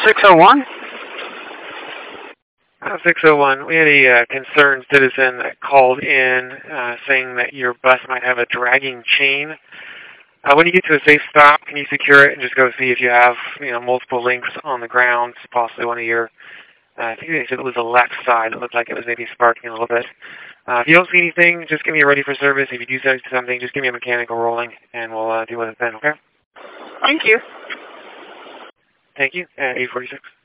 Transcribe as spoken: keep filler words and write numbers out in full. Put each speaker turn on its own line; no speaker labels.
six oh one?
Uh, six oh one, we had a uh, concerned citizen that called in uh, saying that your bus might have a dragging chain. Uh, when you get to a safe stop, can you secure it and just go see if you have, you know, multiple links on the ground, possibly one of your, uh, I think they said it was the left side. It looked like it was maybe sparking a little bit. Uh, if you don't see anything, just give me a ready for service. If you do see something, just give me a mechanical rolling, and we'll uh, deal with it then, okay?
Thank you.
Thank you. At eight forty-six.